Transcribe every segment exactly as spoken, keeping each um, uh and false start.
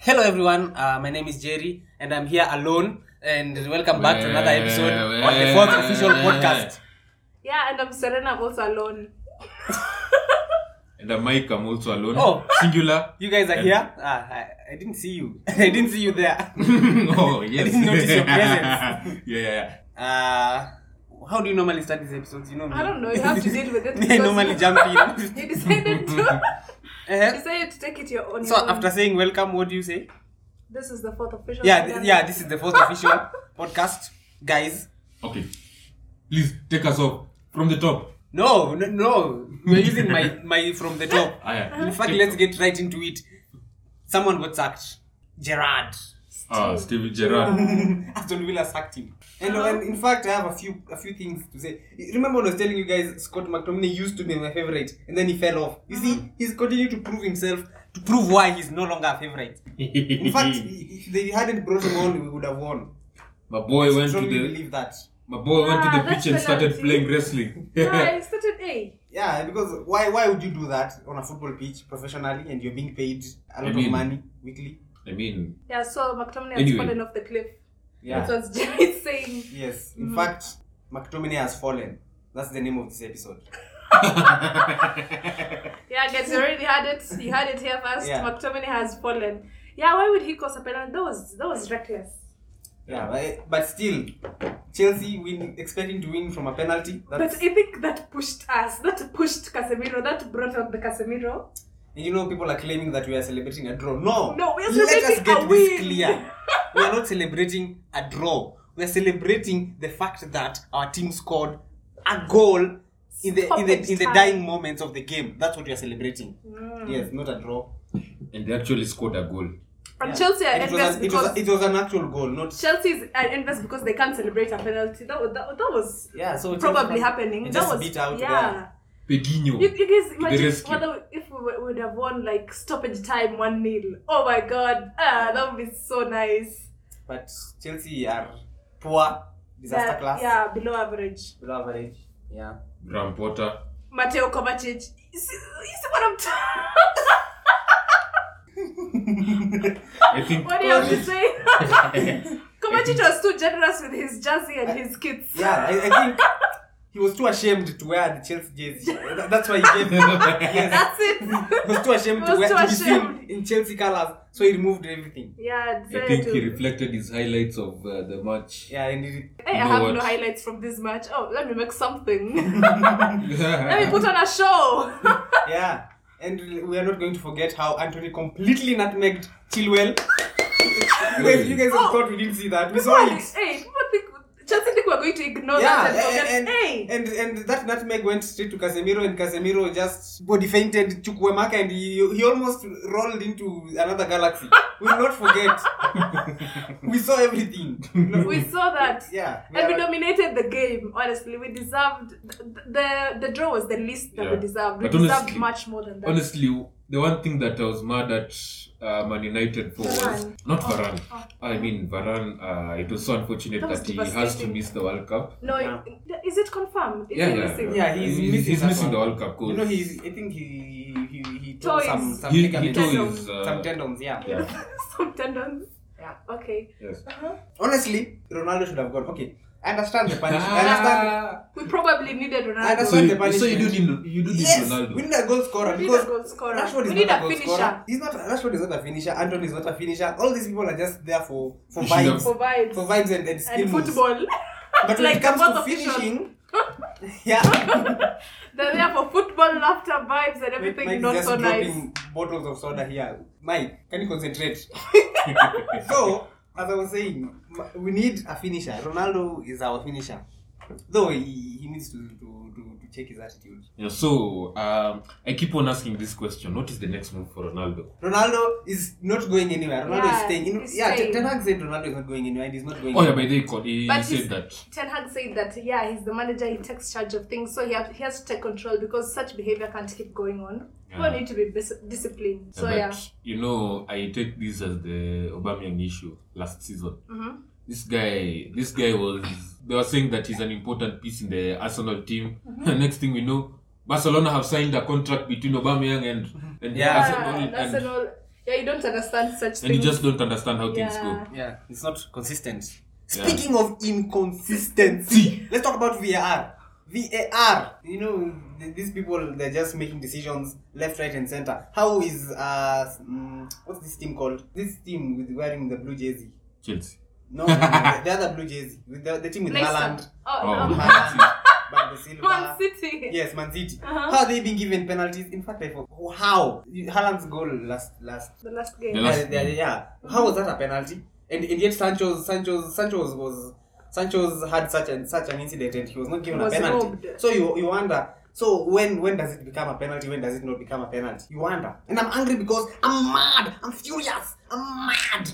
Hello everyone, uh, my name is Jerry and I'm here alone and welcome back to another episode on the fourth official podcast. Yeah, and I'm Serena, I'm also alone. And I'm Mike, I'm also alone. Oh, singular. You guys are and here? Ah, I, I didn't see you. I didn't see you there. oh, yes. I didn't notice your presence. yeah, yeah, yeah. Uh, how do you normally start these episodes? You know me. I don't know, you have to deal with it. I normally jump in. You decided to. Uh-huh. You decided to take it your own. So your own. after saying welcome, what do you say? This is the fourth official. Yeah, th- yeah. This is the fourth official podcast, guys. Okay. Please take us off from the top. No, no, no. We're using my my from the top. Ah, yeah. In fact, let's get right into it. Someone got sacked. Gerrard. Ah, Steve Gerrard. Aston Villa sacked him. And, and in fact, I have a few a few things to say. Remember when I was telling you guys Scott McTominay used to be my favorite and then he fell off. You see, he's continued to prove himself, to prove why he's no longer a favorite. In fact, if they hadn't brought him on, we would have won. My boy I went to strongly the believe that. My boy went to Ah, the that's pitch and started penalty. playing wrestling. Yeah, I started A. Yeah, because why why would you do that on a football pitch professionally and you're being paid a lot I mean- of money weekly? I mean, Yeah, so McTominay has Anyway. fallen off the cliff. Yeah. That's what Jerry is saying. Yes. In fact, McTominay has fallen. That's the name of this episode. Yeah, guys, you already had it. You had it here first. Yeah. McTominay has fallen. Yeah, why would he cause a penalty? That was that was reckless. Yeah, but, but still, Chelsea win expecting to win from a penalty. That's, But I think that pushed us. That pushed Casemiro. That brought out the Casemiro. and you know, people are claiming that we are celebrating a draw. No, No, we are let us celebrating get a this win. clear. We are not celebrating a draw. We are celebrating the fact that our team scored a goal in the in the in the Stoppage dying moments of the game. That's what we are celebrating. Yes, not a draw. and they actually scored a goal. And Yeah. Chelsea are And it was, envious a, it, was because a, it was an actual goal, not Chelsea is are envious because they can't celebrate a penalty. That was that, that was yeah. So probably Chelsea happening. they That just was beat out yeah. Pedinho. You, you guys imagine rescue. whether if we would- would have won like stoppage time one nil. Oh my god, ah, that would be so nice. But Chelsea are poor, disaster Yeah, class, yeah, below average. below average. Yeah. Graham Potter. Mateo Kovacic. You see, you see what I'm t- I think What do you have to say? Kovacic was too generous with his jersey and his kits. Yeah, I, I think he was too ashamed to wear the Chelsea jersey. That- That's why he gave him. Yes. That's it. He was too ashamed He was to, wear, too to be seen ashamed. in Chelsea colors, so he removed everything. Yeah, I decided think to. he reflected his highlights of uh, the match. Yeah, and he, Hey, You I know have what? no highlights from this match. Oh, let me make something. Let me put on a show. yeah. And we are not going to forget how Anthony completely nutmegged Chilwell. You guys, you guys Oh. thought we didn't see that. We saw People, it. hey, people think Chelsea think we're going to ignore Yeah, that and forget. and, hey, and and that nutmeg went straight to Casemiro, and Casemiro just body fainted Chukwuemeka, and he, he almost rolled into another galaxy. We will not forget. We saw everything. we saw that. Yeah. And we are- dominated the game. Honestly, we deserved the the draw was the least that we Yeah. deserved. We But deserved honestly- much more than that. Honestly, the one thing that I was mad at uh, Man United for was Varane. not Oh, Varane. oh. I mean Varane. Uh, it was so unfortunate That was that, he has to devastating. miss the World Cup. no, Yeah. is it confirmed? Is Yeah, he yeah, missing? Yeah, he's, He's- missing, he's that missing one. the World Cup, 'cause- You know, he's. I think he he he tore Toys. some some He, he ligaments, tore Tendons. his uh, some tendons. Yeah. yeah. Some tendons. Yeah. Okay. Yes. Uh-huh. Honestly, Ronaldo should have gone. Okay, I understand the punishment. I understand. Ah. We probably needed I Ronaldo. understand. So, the you, so you do punishment. need you do need Yes, Ronaldo. we need a goal scorer We need because a goal scorer. Rashford is We need not a goal finisher. scorer. He's not. Rashford is not a finisher. Anthony is not a finisher. All these people are just there for for You should vibes, have- For vibes. for vibes and, and skill and moves. football. But when Like it comes the to fourth official. finishing, yeah, They're there for football, laughter, vibes, and everything Mike is not just so nice. dropping bottles of soda here. Mike, can you concentrate? So, as I was saying, m- we need a finisher. Ronaldo is our finisher, though he, he needs to, to, to, to check his attitude. Yeah, so um, I keep on asking this question: what is the next move for Ronaldo? Ronaldo is not going anywhere. Ronaldo Yeah, is staying. In, he's yeah, staying. Ten Hag said Ronaldo is not going anywhere, and he's not going. Oh yeah, anywhere. by the way, he, But he said he's- that. Ten Hag said that, yeah, he's the manager, he takes charge of things, so he, have, he has to take control because such behavior can't keep going on. People Yeah. need to be bis- disciplined. So, but yeah. you know, I take this as the Aubameyang issue last season. Mm-hmm. This guy, this guy was. They were saying that he's an important piece in the Arsenal team. Mm-hmm. Next thing we know, Barcelona have signed a contract between Aubameyang and and Yeah. Arsenal. Yeah, And Arsenal. Yeah, you don't understand such And things. you just don't understand how things Yeah. go. Yeah, it's not consistent. Yeah. Speaking of inconsistency, let's talk about V A R. V A R. You know, th- these people, they're just making decisions left, right, and center. How is, uh, mm, what's this team called? This team with wearing the blue jersey. Chelsea. No, no, no, the, the other blue jersey. With the, the team with Leicester. Haaland. Oh, Oh. no. Haaland, Bernardo Silva. Man City. Yes, Man City. Uh-huh. How are they being given penalties? In fact, I forgot. How? Haaland's goal last, last The last game. The last- yeah, yeah, yeah. How was that a penalty? And, and yet Sancho's Sancho's Sancho's was Sancho's had such an such an incident and he was not given Was a penalty. robbed. So you you wonder. So when when does it become a penalty? When does it not become a penalty? You wonder. And I'm angry because I'm mad. I'm furious. I'm mad.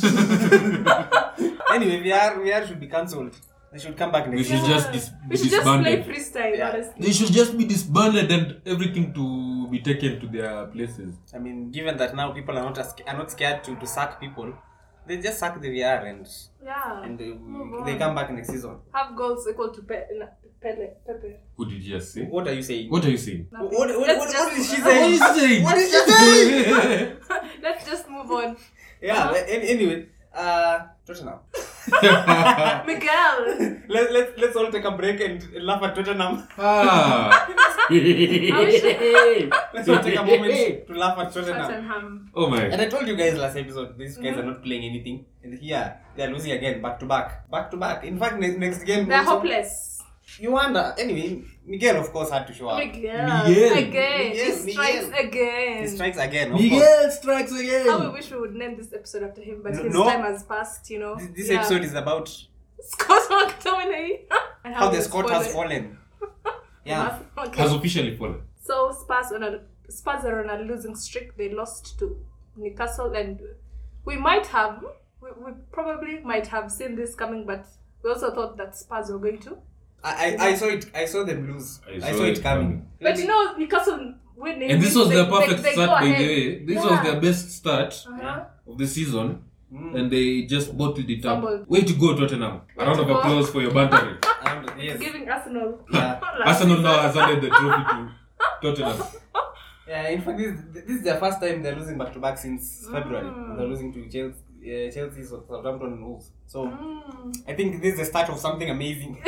Anyway, V R V R should be cancelled. They should come back We next should season. just dis- We should just play disbanded. freestyle, Yeah. honestly. They should just be disbanded and everything to be taken to their places. I mean, given that now people are not as, are not scared to, to sack people, they just sack the V R and Yeah. and they, Move they on. come back next season. Have goals equal to Pe- no, Pele. Pepe. Who did you just say? What are you saying? What are you saying? What, what, what, Let's what just- is she What saying? is he saying? What is she saying? Let's just move on. Yeah, Uh-huh. but an- anyway, uh, Tottenham. Miguel. Let, let, let's all take a break and laugh at Tottenham. Ah. Let's all take a moment to laugh at Tottenham. Tottenham. Oh And my. I told you guys last episode, these guys Mhm. are not playing anything. And here, they are losing again, back to back. Back to back. In fact, ne- next game... They're also- hopeless. You wonder. Anyway, Miguel, of course, had to show up. Miguel. Miguel. Again. Miguel, he strikes Miguel. again. He strikes again, of course. Miguel strikes How we again. wish we would name this episode after him, but No- his no. time has passed, you know. This, this Yeah. episode is about Scott McTominay. And how the he Scott was has fallen. fallen. Yeah. Okay. Has officially fallen. So Spurs on a Spurs are on a losing streak. They lost to Newcastle, and we might have, we, we probably might have seen this coming, but we also thought that Spurs were going to. I, I, I saw it. I saw them lose. I saw, it coming. But you know, Newcastle winning. And this was they, their perfect they, they start, go by the ahead. way. This Yeah. was their best start Uh-huh. of the season. Mm. And they just bottled it up. Fumbled. Way to go, Tottenham. A Way round to of go. applause for your bantering. And, yes. Giving Arsenal. Yeah. last Arsenal season. now has handed the trophy to Tottenham. Yeah, in fact, this, this is their first time they're losing back to back since February. Mm. They're losing to Chelsea, uh, Chelsea, Southampton, and Wolves. So Mm. I think this is the start of something amazing.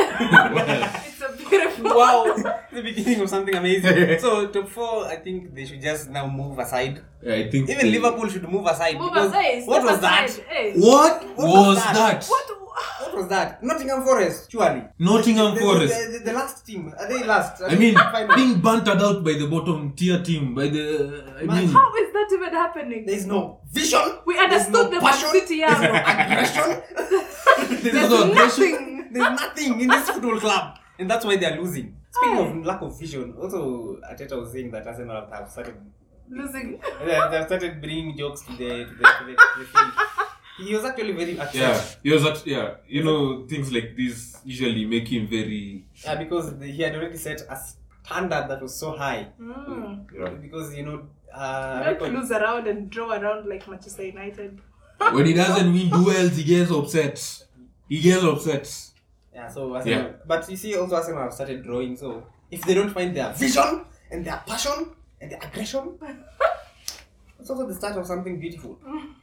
It's a beautiful. Wow, the beginning of something amazing. So top four, I think they should just now move aside. Yeah, I think Even Liverpool should move aside. Move because aside. What step was that? aside. Hey. What, What was, was that? that? What? What was that? Nottingham Forest, surely. Nottingham The, Forest. The, the, the last team. Are they last? Are I they mean, final? being bantered out by the bottom tier team, by the. I Man. mean, How is that even happening? There's no vision. We There's understood no the Man passion. City, yeah. There's no aggression. there's There's no aggression. nothing. There's nothing in this football club, and that's why they are losing. Speaking Aye. of lack of vision, also Arteta was saying that Arsenal have started, Losing. they have started bringing jokes to the to the, to the, to the field. He was actually very upset. Yeah, he was at, yeah, you know, things like this usually make him very. Yeah, because the, he had already set a standard that was so high. Mm. Yeah. Because you know, uh, Don't record- lose around and draw around like Manchester United. When he doesn't win duels, he gets upset. He gets upset. yeah. So Arsenal, Yeah. but you see, also Arsenal have started drawing. So if they don't find their vision and their passion and their aggression, it's also the start of something beautiful.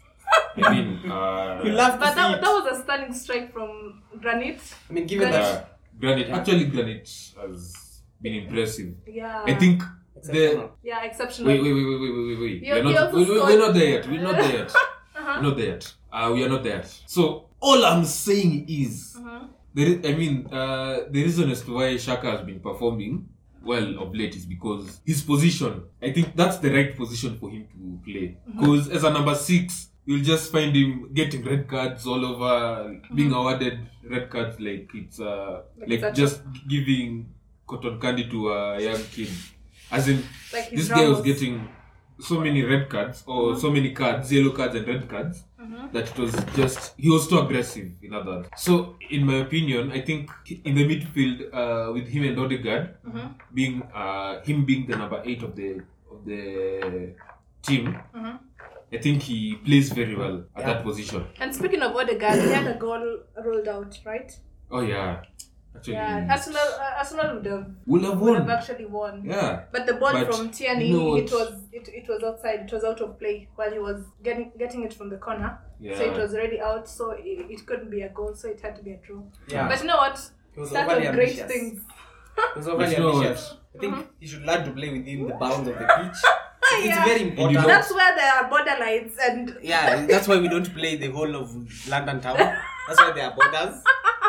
I mean, uh, You love to But see that, it. that was a stunning strike from Granit. I mean, given Granit. that. uh, Granit, actually, Granit has been impressive. Yeah. I think the. Exceptional. Yeah, exceptional. Wait, wait, wait, wait, wait, wait, wait. You- We're you not, also we, we, scored- we're not there yet. We're not there yet. Uh-huh. We're not there yet. Uh, we are not there yet. So, all I'm saying is, Uh-huh. there is, I mean, uh, the reason as to why Shaka has been performing well of late is because his position, I think that's the right position for him to play. Because as a number six, you'll just find him getting red cards all over, being awarded red cards like it's uh, Like like that- just giving cotton candy to a young kid. As in, Like his this guy was Ramos. getting so many red cards or so many cards, yellow cards and red cards, that it was just, he was too aggressive, in other words. So, in my opinion, I think in the midfield, uh, with him and Odegaard, being uh, him being the number eight of the of the team, I think he plays very well at Yeah. that position. And speaking of Odegaard, he had a goal rolled out, right? Oh yeah, actually Yeah, Arsenal, uh, Arsenal would have, will have would have won. actually won. Yeah. But the ball But from Tierney, you know it what? was it, it was outside. It was out of play while he was getting getting it from the corner. Yeah. So it was already out. So it, it couldn't be a goal. So it had to be a draw. Yeah. But you know what? He was Start overly of great ambitious. things. He was overly But you know what? ambitious. I think he should learn to play within the bounds of the pitch. It's Yeah. very you important. know- That's where there are borderlines and Yeah, that's why we don't play the whole of London town. That's why there are borders.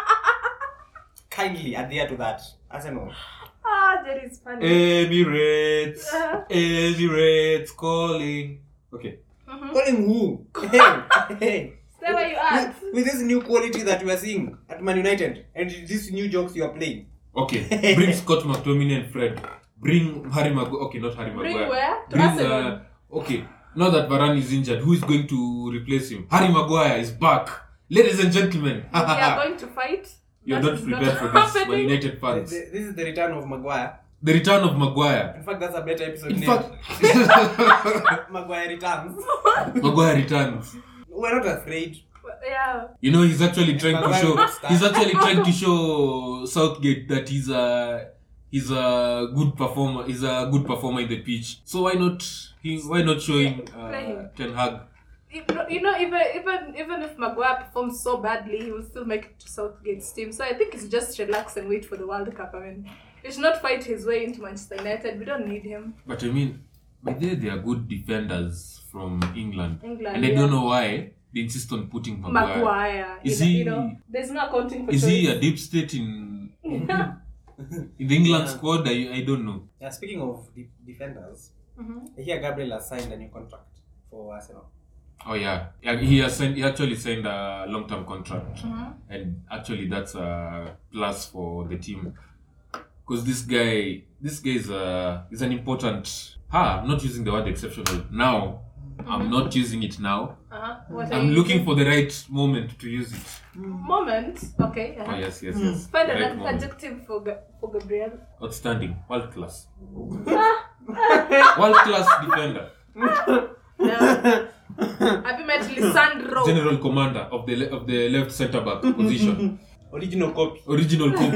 Kindly adhere to that. Arsenal. ah, that is funny. Emirates, Uh-huh. Emirates calling. Okay. Calling who? Hey, hey. Stay where you are. With, with this new quality that we are seeing at Man United and these new jokes you are playing. Okay. Bring Scott McTominay and Fred. Bring Harry Maguire. Okay, not Harry Bring Maguire. where? To Bring, Arsenal. uh, okay. Now that Varane is injured, who is going to replace him? Harry Maguire is back. Ladies and gentlemen. We are going to fight. You're That not is prepared for this, happening. Man United The- fans. the- this is the return of Maguire. The return of Maguire. In fact, that's a better episode In name. fact, Maguire returns. Maguire returns. We're not afraid. Yeah. You know, he's actually trying to Maguire show. will start. He's actually trying to show Southgate that he's a he's a good performer. He's a good performer in the pitch. So why not? He why not showing Play uh, him. Ten Hag? You know, you know, even even even if Maguire performs so badly, he will still make it to Southgate's team. So I think it's just relax and wait for the World Cup. I mean, he should not fight his way into Manchester United. We don't need him. But I mean, by there they are good defenders from England, England, and I yeah. don't know why they insist on putting Maguire. Maguire. Is you know, he- You know, there's no accounting for Is he choice. a deep state in in the England Yeah. squad? I, I don't know. Yeah, speaking of de- defenders, Mhm. I hear Gabriel has signed a new contract for Arsenal. Oh yeah, yeah. He has signed. He actually signed a long-term contract, Mhm. and actually that's a plus for the team, because this guy, this guy is a is an important. Ha! I'm not using the word exceptional now. I'm not using it now. Uh-huh. What are I'm you looking using? for the right moment to use it. Moment. Okay. Oh Uh-huh. yes, yes, yes. Find The an right moment. adjective for Ga- for Gabriel. Outstanding, world class, Ah, world class defender, no. Have you met Lisandro? general commander of the le- of the left centre back position, Original copy. original copy.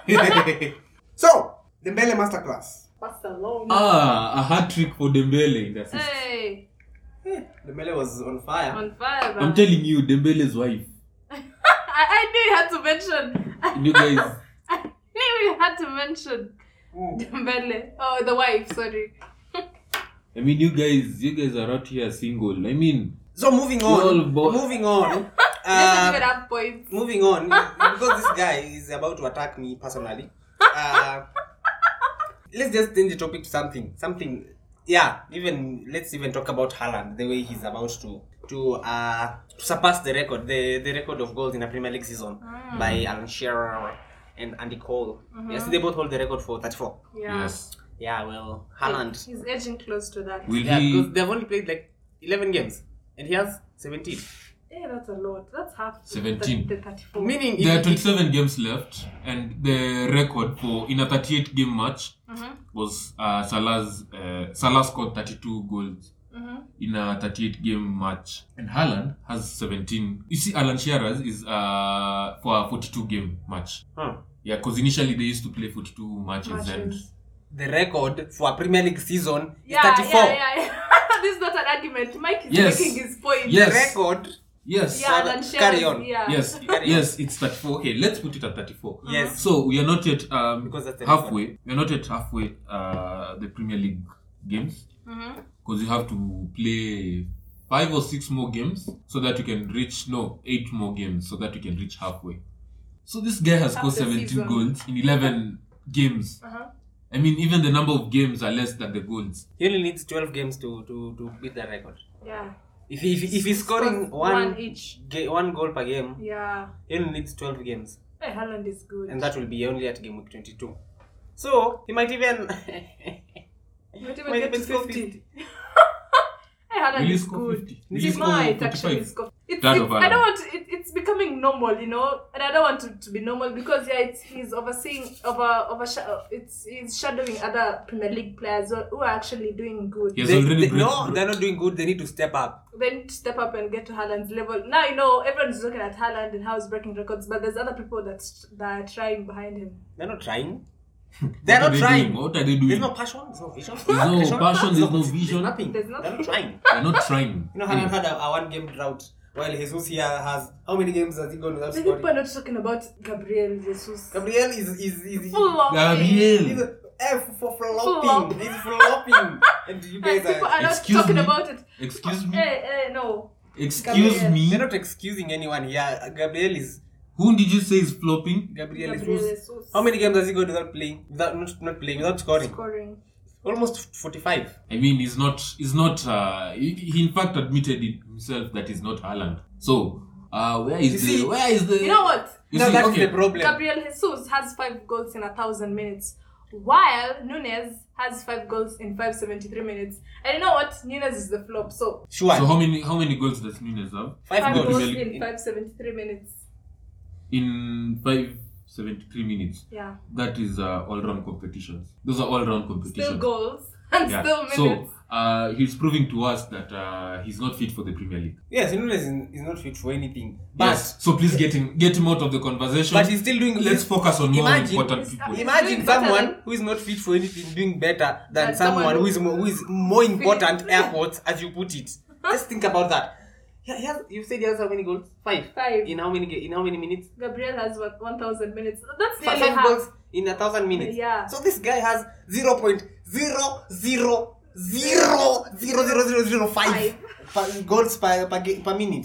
So, the Dembele Masterclass. Barcelona. Ah, a hat trick for Dembele in the assist. Hey, The Dembele was on fire. on fire. I'm man. telling you, Dembele's wife. I, I knew you had to mention. You guys, I knew you had to mention Dembele. Oh, the wife. Sorry. I mean, you guys, you guys are out here single. I mean, So moving Well, on, bo- moving on, Doesn't uh, even have points. moving on, because this guy is about to attack me personally. Uh, let's just change the topic to something, something. Yeah, even let's even talk about Haaland, the way he's about to to uh to surpass the record, the the record of goals in a Premier League season by Alan Shearer and Andy Cole. Yes, they both hold the record for thirty-four. Yeah. yes. Yeah, well, Haaland. He's edging close to that. Will Yeah, he? because they've only played like eleven games, and he has seventeen. Yeah, that's a lot. That's half. the- seventeen. The, the thirty-four. Meaning, if There are if- twenty-seven games left, and the record for in a thirty-eight game match Mhm. was uh, Salah's. Uh, Salah scored thirty-two goals Mhm. in a thirty-eight game match, and Haaland has seventeen. You see, Alan Shearer's is uh, for a forty-two game match. Huh. Yeah, because initially they used to play forty-two matches, and Matches. the record for a Premier League season is Yeah, thirty-four. yeah, yeah, yeah. This is not an argument. Mike is Yes. making his point. Yes. The record, yes, Yeah, So and that- carry Shearer's- on. Yeah. yes, yes, it's thirty-four. Okay, let's put it at thirty-four. yes. So we are not yet um, Because that's the halfway. We are not yet halfway uh, the Premier League games, Mhm. because you have to play five or six more games so that you can reach no eight more games so that you can reach halfway. So this guy has Half scored the seventeen season. goals in eleven games. Uh-huh. I mean, even the number of games are less than the goals. He only needs twelve games to, to, to beat the record. Yeah. If he, if, he- if he's scoring Scores one one each. ga- one goal per game, Yeah. he only needs twelve games, Hey, Haaland is good. and that will be only at game week twenty-two. So he might even You might even might get to even score fifty. fifty. Hey, Haaland Will he is score good. fifty? Will He he score might actually forty-five? score. It's it's, That it's of I Haaland. don't want to, it, it's becoming normal, you know, and I don't want it to be normal because yeah, it's he's overseeing over over it's he's shadowing other Premier League players who are actually doing good. Yes. They- already they- break- no, they're not doing good. They need to step up. They need to step up and get to Haaland's level. Now you know everyone's looking at Haaland and how he's breaking records, but there's other people that's that are trying behind him. They're not trying. They're What are not they trying. doing? What are they doing? There's no passion. There's no vision. There's no passion, there's no there's vision. Nothing. There's They're nothing. not trying. They're not trying. You know, Haaland had a, a one-game drought, while Jesus here has how many games has he gone without The people scoring? are not talking about Gabriel Jesus. Gabriel is is is Full of Gabriel. he's a F for Flop. flopping. He's flopping, and you guys People are. are not Excuse talking me? about it. Excuse me. Hey, hey, no. Excuse Gabriel. me. They're not excusing anyone here. Gabriel is Whom did you say is flopping? Gabriel, Gabriel is. Jesus. How many games has he got without playing? Without not, not playing, without scoring? Scoring. Almost forty-five. I mean, he's not. He's not. Uh, he, he in fact admitted it himself that he's not Haaland. So, uh, where is You the? see- where is the? You know what? You No, see, that's okay. the problem. Gabriel Jesus has five goals in a thousand minutes, while Nunes has five goals in five seventy-three minutes. And you know what? Nunes is the flop. So Sure. So how many how many goals does Nunes have five, five goals. goals Premier League. in five seventy-three minutes. in five seventy-three minutes? Yeah. That is uh, all round competitions. Those are all round competitions. Still goals and Yeah. still minutes. So uh, he's proving to us that uh, he's not fit for the Premier League. Yes, Nunes is, is not fit for anything. But Yes. So please get him get him out of the conversation. but he's still doing. Let's focus on more Imagine- important He's- people. he's Imagine doing better someone than- who is not fit for anything doing better than Than someone, someone who is more, who is more important Philip. airports, as you put it. Just think about that. Yeah, he has, you said he has how many goals? Five. Five. In how many ga- in how many minutes? Gabriel has what one thousand minutes. That's Five, nearly five half. goals in a thousand minutes. Yeah. So this guy has zero point zero zero zero zero zero zero zero five per, goals per per, ga- per minute.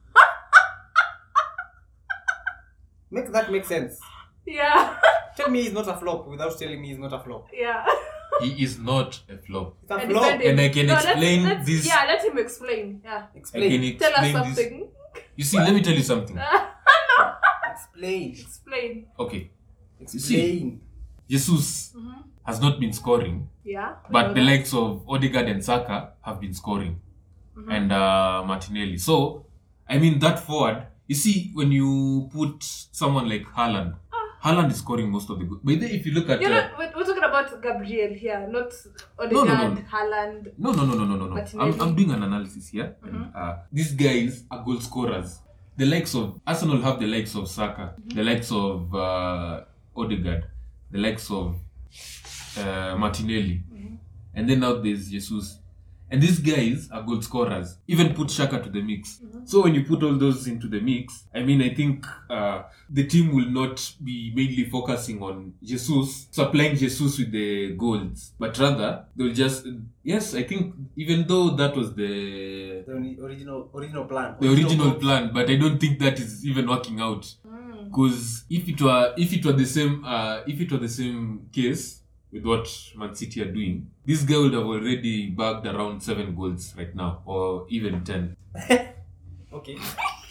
Make that make sense. Yeah. Tell me he's not a flop without telling me he's not a flop. Yeah. He is not a flop. It's a And flop. defend him. And I can let's- explain let's- this- Yeah, let him explain. Yeah. I can Explain. Tell us explain this. something. You see, let me tell you something. Explain. Explain. Okay. Explain. Jesus Mhm. has not been scoring, Yeah. we but know the that. likes of Odegaard and Saka have been scoring, Mhm. and uh, Martinelli. So, I mean, that forward, you see, when you put someone like Haaland, Haaland is scoring most of the good. But then if you look at. You're Uh, not, we're, we're talking about Gabriel here, not no, Odegaard, no. Haaland. no, no, no, no, no, no, no. Martinelli. I'm, I'm doing an analysis here. And, uh, these guys are goal scorers. The likes of Arsenal have the likes of Saka, the likes of uh, Odegaard, the likes of uh, Martinelli, and then now there's Jesus. And these guys are goal scorers. Even put Shaka to the mix. So when you put all those into the mix, I mean, I think uh, the team will not be mainly focusing on Jesus, supplying Jesus with the goals, but rather they'll just yes, I think even though that was the The ori- original original plan. the original plan, but I don't think that is even working out. Because if it were if it were the same uh, if it were the same case with what Man City are doing, this guy would have already bagged around seven goals right now, or even ten. Okay.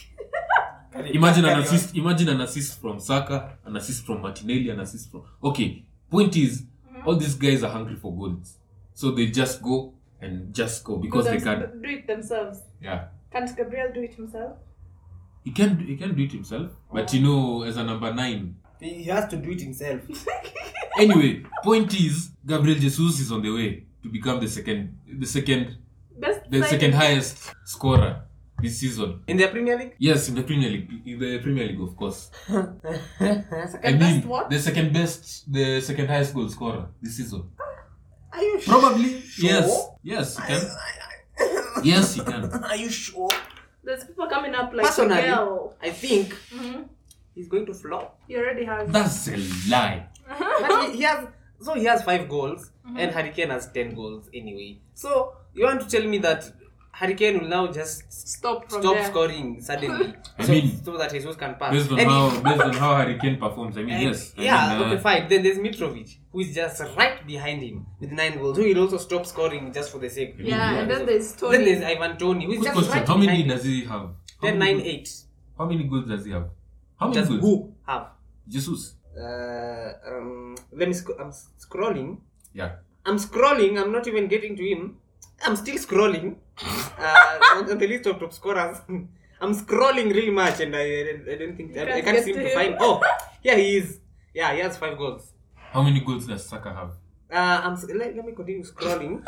Imagine an Carry on. assist. Imagine an assist from Saka, an assist from Martinelli, an assist from. Okay. Point is, all these guys are hungry for goals, so they just go and just go because they can. do it themselves. Yeah. Can't Gabriel do it himself? He can. He can do it himself, but you know, as a number nine. He he has to do it himself. Anyway, point is, Gabriel Jesus is on the way to become the second, the second, Best the side- second highest scorer this season. In the Premier League? Yes, in the Premier League, in the Premier League, of course. Second I mean, best what? the second best, the second highest goal scorer this season. Are you sure? Probably, Sure? yes, yes, he can. Yes, he can. Are you sure? There's people coming up like Personally, Miguel. I think Mm-hmm. he's going to flop. He already has. That's a lie. But he, he has so he has five goals and Harry Kane has ten goals anyway. So you want to tell me that Harry Kane will now just Stop from stop there. scoring suddenly, I so, mean, so that Jesus can pass. Based on And how, he- based on how Harry Kane performs, I mean, and- yes. I yeah, mean, uh, okay, fine. Then there's Mitrovic, who is just right behind him with nine goals. Who will also stop scoring just for the sake. Yeah, and then there's Then Tony. there's Ivan Toney, who is Good just question. right How many behind him. does he have? How Then many nine goals- eight. How many goals does he have? How many Just goals? who have? Jesus. Uh, um, let me. Sc- I'm scrolling. Yeah. I'm scrolling. I'm not even getting to him. I'm still scrolling uh, on, on the list of top scorers. I'm scrolling really much, and I, I, I don't think I, I can't can't get seem to to him. find. Oh, yeah, he is. Yeah, he has five goals. How many goals does Saka have? Uh, I'm. s- Let, let me continue scrolling.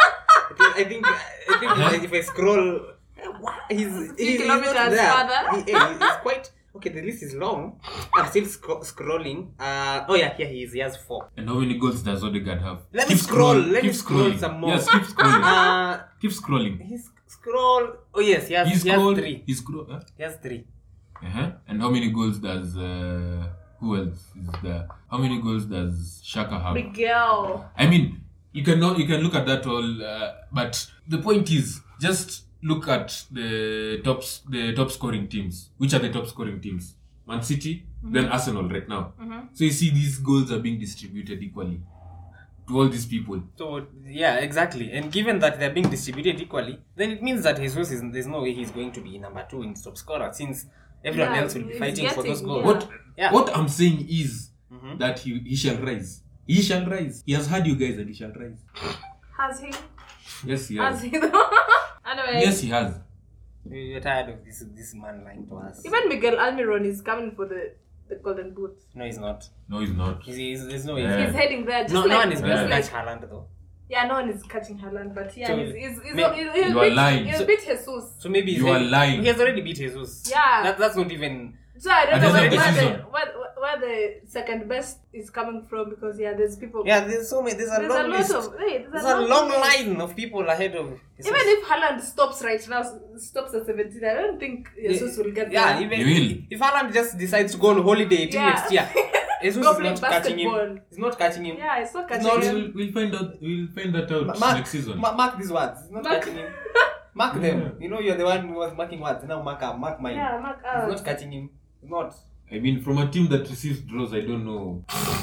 I think. I think, I think if I scroll, uh, what? he's he's, he's not kilometers there. further. He, hey, he's quite. Okay, the list is long. I'm still scro- scrolling. Uh, oh yeah, here he is. He has four. And how many goals does Odegaard have? Let me scroll, let keep me scroll some more. Yes, keep scrolling. Uh, keep scrolling. he's scroll. Oh yes, he has. He he has scrolled. three. He scrolled. Huh? He has three. Uh-huh. And how many goals does uh, who else is there? How many goals does Shaka have? Miguel. I mean, you can know, you can look at that all, uh, but the point is just look at the top the top scoring teams. Which are the top scoring teams? Man City, Mm-hmm. then Arsenal right now. Mm-hmm. So you see, these goals are being distributed equally to all these people. So yeah, exactly. And given that they're being distributed equally, then it means that Jesus is there's no way he's going to be number two in top scorer since everyone Yeah, else will be he's fighting for those getting- goals. yeah. What Yeah. what I'm saying is Mhm. that he he shall rise. He shall rise. He has had you guys and he shall rise. Has he? Yes, he Has has. he though? Anyway. Yes, he has. We're tired of this this man lying to us. Even Miguel Almiron is coming for the, the golden boot. No, he's not. No, he's not. He's, he's, there's no way. Yeah. He's heading there. Just No, like, no one is going Yeah. to just catch like, Haaland though. yeah, no one is catching Haaland, but yeah, So, he's, he's, he's, may- he'll, he'll You are beat, lying. He'll So- beat Jesus. So maybe he's You are heading- lying. He has already beat Jesus. Yeah. That, that's not even. So I don't And know there's where, no where, the, decision. where, where the second best is coming from because yeah, there's people. Yeah, there's so many. There's a there's long a lot list. of. Hey, there's, There's a, a lot long of- line of people ahead of. Jesus. Even if Haaland stops right now, stops at seventeen, I don't think Jesus will get Yeah, there. even He will. if Haaland just decides to go on holiday till Yeah. next year, Jesus Go is play not catching him. basketball. He's not catching him. Yeah, it's not catching not- him. We'll, we'll find out. We'll find that out Ma- mark, next season. ma- mark these words. He's not Mark- catching him. Mark them. You know, you're the one who was marking words. Now mark up. Mark mine. Yeah, mark He's out. not catching him. He's not. I mean, from a team that receives draws, I don't know.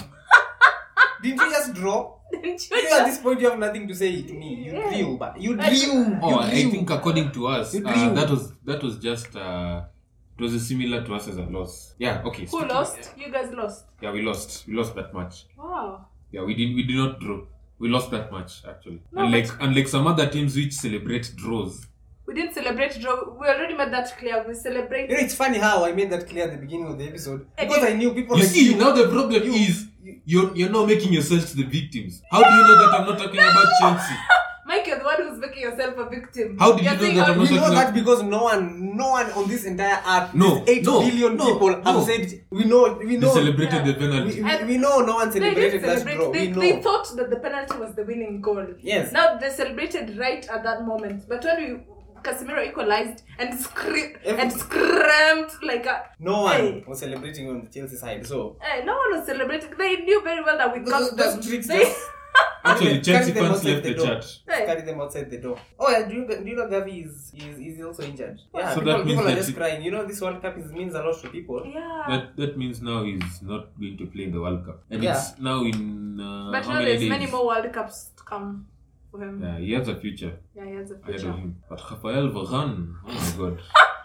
Didn't you just draw? Didn't you You at this point, you have nothing to say to me. You Yeah. drew, but you I- drew. Oh, you I drew. think according to us, You uh, drew. that was that was just uh, it was a similar to us as a loss. Yeah. Okay. Who speaking- lost? You guys lost. Yeah, we lost. We lost that match. Wow. Yeah, we did. We did not draw. We lost that match actually. No, unlike unlike some other teams which celebrate draws. We didn't celebrate draw. We already made that clear. We celebrate. You know, it's funny how I made that clear at the beginning of the episode I because did. I knew people You like see, you. now the problem you- is you- you're you're not making yourselves the victims. How do you know that I'm not talking about Chelsea? Mike, you're the one who's making yourself a victim. How did You're you know saying that how- I'm We not know talking that about- because no one, no one on this entire earth, No, these eight no, billion no, people no. have said. We know, we They know. celebrated Yeah. the penalty. We, we, we know no one They celebrated didn't that celebrate. draw. They, We know. they thought that the penalty was the winning goal. Yes. Now they celebrated right at that moment. But when we Casemiro equalized and screamed Every- and screamed like a No one Hey. was celebrating on the Chelsea side. So Hey, no one was celebrating. They knew very well that we got those, them. those tricks They- just Actually, carry Chelsea them fans outside left the door. chat. Hey. Carry them outside the door. Oh yeah, do you, do you know Gavi is, is is also injured? Yeah, So people, that means people are that just he- crying. You know, this World Cup is, means a lot to people. Yeah. That that means now he's not going to play in the World Cup, and Yeah. it's now in uh, But how now many there's days? many more World Cups to come for him. Yeah, he has a future Yeah, he has a ahead future. of him. But Rafael Varane, oh my god.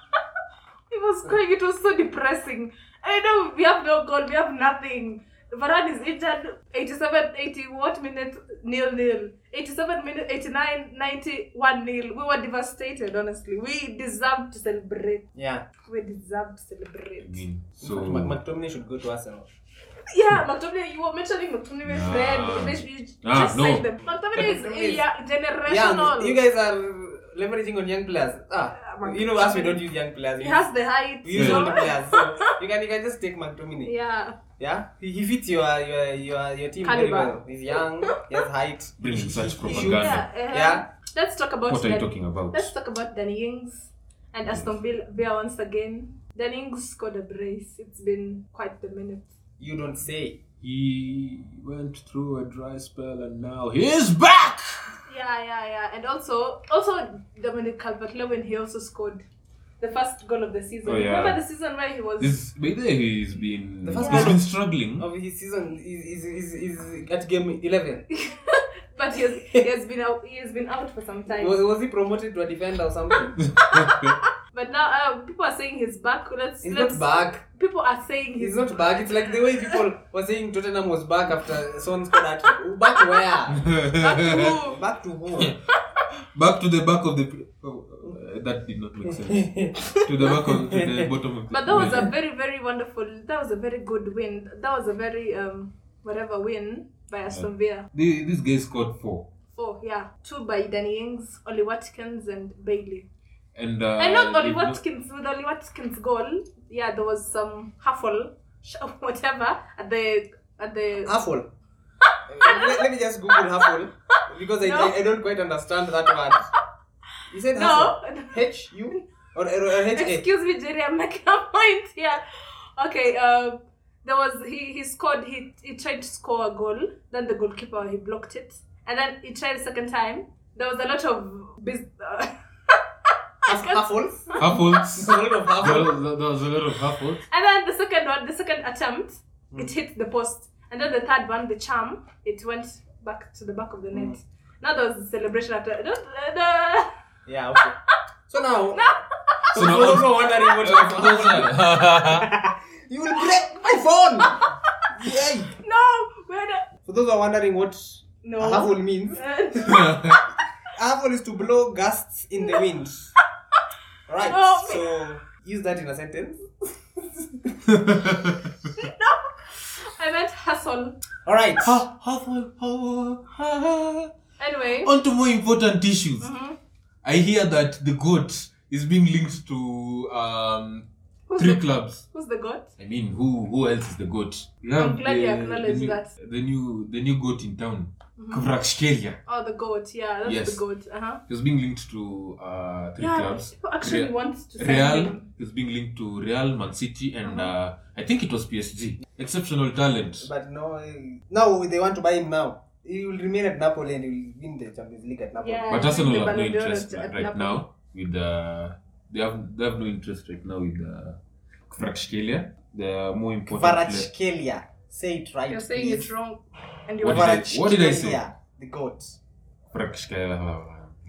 It was crying. It was so depressing. I know we have no goal. We have nothing. Varane is injured. eighty-seven, eighty what minute? Nil nil. eighty-seven minute, eighty-nine, ninety-one nil. We were devastated. Honestly, we deserved to celebrate. Yeah. We deserved to I celebrate. mean, So so McTominay should go to Arsenal. Yeah, McTominay. You were mentioning McTominay Nah. friend. They should- you Nah, just no. signed them. McTominay is McTominay is- yeah, Yeah, generational. you guys are leveraging on young players. Ah, Yeah, you know us, we don't use young players. He We has the height. we use you know? older players. So you can you can just take McTominay. Yeah. Yeah, he, he fits your your your your team very Caliber. well. He's young, he has height. bringing such He propaganda. Yeah. uh-huh. Yeah. Let's talk about What are you Dan- talking about? Let's talk about Danny Ings and Aston Villa Villa once again. Danny Ings scored a brace. It's been quite the minute. You don't say. He went through a dry spell and now he's back. Yeah, yeah, yeah. And also, also Dominic Calvert-Lewin, he also scored the first goal of the season. Oh, yeah. Remember the season where he was... This by the way, he's been The first he's goal been of- struggling. Of his season is is, is, is at game eleven. But he has, he has been out. He has been out for some time. Was, was he promoted to a defender or something? But now uh, people are saying he's back. Let's. He's let's not back. People are saying he's, He's not back. It's like the way people were saying Tottenham was back after Son scored hat trick. Back where? back to who? Back to who? Back to the back of the. Oh, that did not make sense. To the back of, to the bottom of the But that was a very, very wonderful, that was a very good win. That was a very, um, whatever win by Aston Villa. The, this guy scored four. Four, yeah. Two by Danny Ings, Oli Watkins, and Bailey. And, uh, and not Oli if not- Watkins, with Oli Watkins' goal, yeah, there was some huffle, sh- whatever, at the, at the... Huffle. let, let me just Google Huffle because I, No. I, I don't quite understand that word. You said No. Huffle. H U or, or, or H A? Excuse me, Jerry, I'm making a point here. Okay, um, there was, he, he scored, he, he tried to score a goal, then the goalkeeper, he blocked it, and then he tried a second time. There was a lot of biz- uh, Huff- Huffles. Huffles. A lot of There Huffle. was, there was a lot of Huffles. And then the second one, the second attempt, Hmm. it hit the post. And then the third one, the charm, it went back to the back of the net. Hmm. Now there was a celebration after. Uh, the, Yeah, okay. So now, So so now- for those who are wondering what Uh, for those Huffle you will break my phone! Yay! no, we're not. For those who are wondering what No. a Huffle means, Uh, Huffle is to blow gusts in the wind. Right, No. so use that in a sentence. I meant hustle. Alright. Ha- Huffle. ha- ha- Anyway. On to more important issues. Mhm. I hear that the GOAT is being linked to um, Who's three the, clubs. Who's the god? I mean, who who else is the GOAT? You I'm glad you acknowledge the new, that. The new the new GOAT in town, Kvaratskhelia. Oh, the goat. Yeah, that's Yes. the goat. Uh huh. He was being linked to uh, three Yeah, clubs. people actually Real- want to sign Real him. is being linked to Real, Man City, and Uh-huh. uh, I think it was P S G. Exceptional talent. But no, eh, now they want to buy him now. He will remain at Napoli and he will win the Champions League at Napoli. Yeah. But I Arsenal think the have no Ballon d'Or interest at- at right Napoli. now with uh, they have they have no interest right now with uh, Kvaratskhelia. The more important player. Kvaratskhelia. Say it right. You're saying please. it wrong. And you What want did I- what did I say? Kvaratskhelia, the goat. Kvaratskhelia.